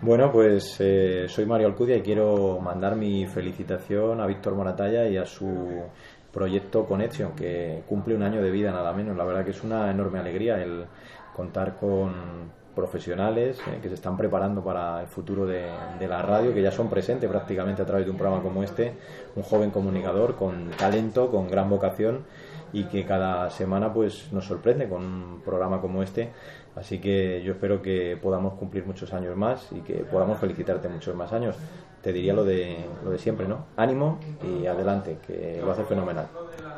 Bueno, pues soy Mario Alcudia y quiero mandar mi felicitación a Víctor Moratalla y a su proyecto Connection, que cumple un año de vida nada menos. La verdad que es una enorme alegría el contar con profesionales que se están preparando para el futuro de la radio, que ya son presentes prácticamente a través de un programa como este, un joven comunicador con talento, con gran vocación, y que cada semana pues nos sorprende con un programa como este. Así que yo espero que podamos cumplir muchos años más y que podamos felicitarte muchos más años. Te diría lo de siempre, ¿no? Ánimo y adelante, que lo haces fenomenal.